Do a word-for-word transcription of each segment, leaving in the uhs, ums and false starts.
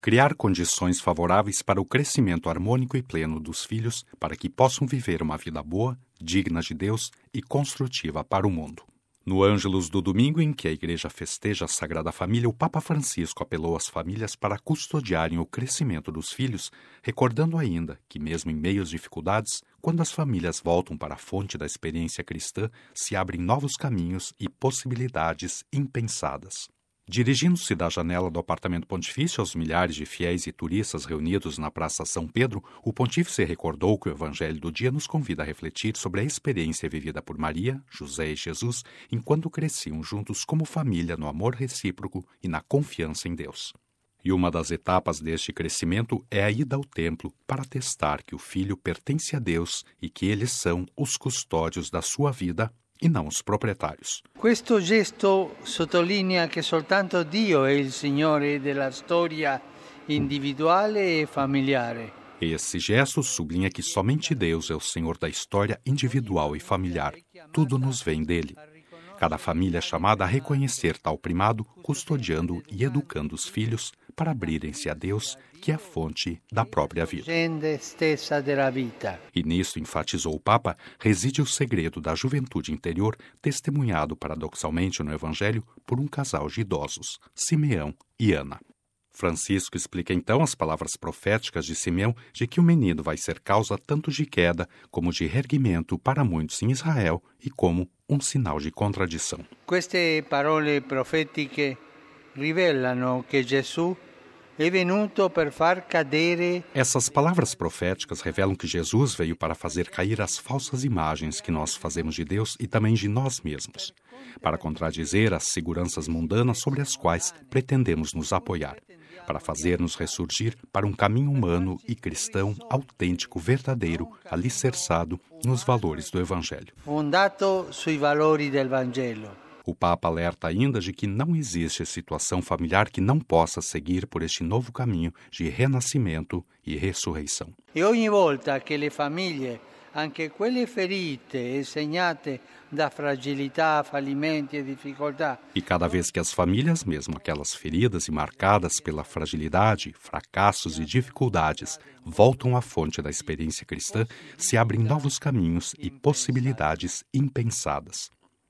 Criar condições favoráveis para o crescimento harmônico e pleno dos filhos para que possam viver uma vida boa, digna de Deus e construtiva para o mundo. No Ângelus do domingo em que a Igreja festeja a Sagrada Família, o Papa Francisco apelou às famílias para custodiarem o crescimento dos filhos, recordando ainda que, mesmo em meio às dificuldades, quando as famílias voltam para a fonte da experiência cristã, se abrem novos caminhos e possibilidades impensadas. Dirigindo-se da janela do apartamento pontifício aos milhares de fiéis e turistas reunidos na Praça São Pedro, o pontífice recordou que o Evangelho do dia nos convida a refletir sobre a experiência vivida por Maria, José e Jesus enquanto cresciam juntos como família no amor recíproco e na confiança em Deus. E uma das etapas deste crescimento é a ida ao templo para atestar que o filho pertence a Deus e que eles são os custódios da sua vida e não os proprietários. Questo gesto sottolinea che soltanto Dio è il Signore della storia individuale e familiare. Esse gesto sublinha que somente Deus é o Senhor da história individual e familiar. Tudo nos vem dele. Cada família é chamada a reconhecer tal primado, custodiando e educando os filhos para abrirem-se a Deus, que é a fonte da própria vida. E nisso, enfatizou o Papa, reside o segredo da juventude interior, testemunhado paradoxalmente no Evangelho por um casal de idosos, Simeão e Ana. Francisco explica então as palavras proféticas de Simeão de que o menino vai ser causa tanto de queda como de reerguimento para muitos em Israel e como um sinal de contradição. Queste parole profetiche rivelano che Gesù è venuto per far cadere. Essas palavras proféticas revelam que Jesus veio para fazer cair as falsas imagens que nós fazemos de Deus e também de nós mesmos, para contradizer as seguranças mundanas sobre as quais pretendemos nos apoiar, para fazer-nos ressurgir para um caminho humano e cristão autêntico, verdadeiro, alicerçado nos valores do Evangelho. Fundato sui valori del Vangelo. O Papa alerta ainda de que não existe situação familiar que não possa seguir por este novo caminho de renascimento e ressurreição. E ogni volta che le famiglie, anche quelle ferite e segnate da fragilità, fallimenti e difficoltà. E cada vez que as famílias, mesmo aquelas feridas e marcadas pela fragilidade, fracassos e dificuldades, voltam à fonte da experiência cristã, se abrem novos caminhos e possibilidades impensadas.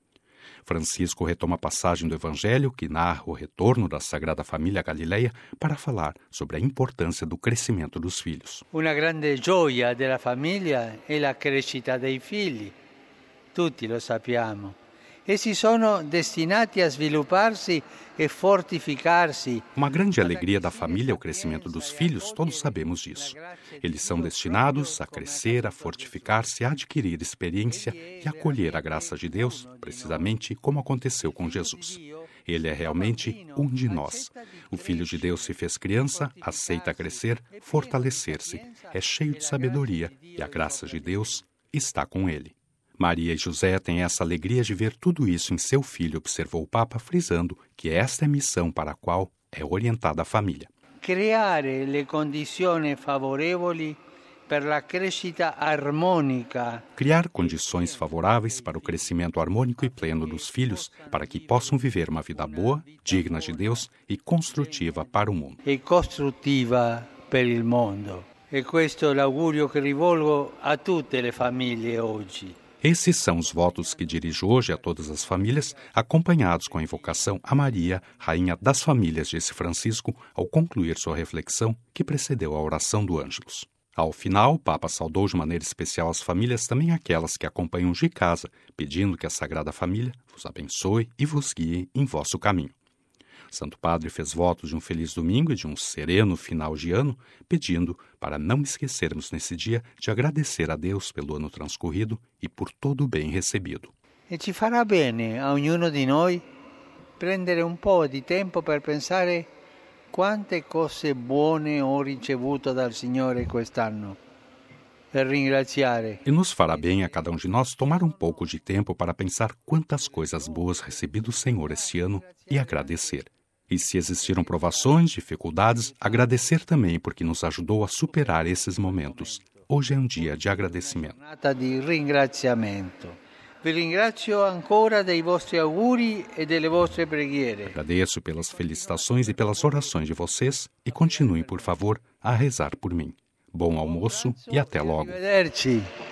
Francisco retoma a passagem do Evangelho que narra o retorno da Sagrada Família à Galileia para falar sobre a importância do crescimento dos filhos. Una grande gioia della famiglia è la crescita dei figli. Tutti lo sappiamo. Essi sono destinati a svilupparsi e fortificarsi. Uma grande alegria da família é o crescimento dos filhos, todos sabemos disso. Eles são destinados a crescer, a fortificar-se, a adquirir experiência e acolher a graça de Deus, precisamente como aconteceu com Jesus. Ele é realmente um de nós. O Filho de Deus se fez criança, aceita crescer, fortalecer-se, é cheio de sabedoria e a graça de Deus está com ele. Maria e José têm essa alegria de ver tudo isso em seu filho, observou o Papa, frisando que esta é a missão para a qual é orientada a família. Creare le condizioni favorevoli per la crescita armonica. Criar condições favoráveis para o crescimento harmônico e pleno dos filhos, para que possam viver uma vida boa, digna de Deus e construtiva para o mundo. E costruttiva per il mondo. E questo è l'augurio che rivolgo a tutte le famiglie oggi. Esses são os votos que dirijo hoje a todas as famílias, acompanhados com a invocação a Maria, Rainha das Famílias, disse Francisco, ao concluir sua reflexão que precedeu a oração do Ângelus. Ao final, o Papa saudou de maneira especial as famílias, também aquelas que acompanham de casa, pedindo que a Sagrada Família vos abençoe e vos guie em vosso caminho. Santo Padre fez votos de um feliz domingo e de um sereno final de ano, pedindo para não esquecermos nesse dia de agradecer a Deus pelo ano transcorrido e por todo o bem recebido. E ci farà bene a ognuno di noi prendere un po' di tempo per pensare quante cose buone ho ricevuto dal Signore quest'anno e ringraziare. E nos fará bem a cada um de nós tomar um pouco de tempo para pensar quantas coisas boas recebi do Senhor este ano e agradecer. E se existiram provações, dificuldades, agradecer também porque nos ajudou a superar esses momentos. Hoje é um dia de agradecimento. Di ringraziamento. Vi ringrazio ancora dei vostri auguri e delle vostre preghiere. Agradeço pelas felicitações e pelas orações de vocês e continuem, por favor, a rezar por mim. Bom almoço e até logo. Arrivederci.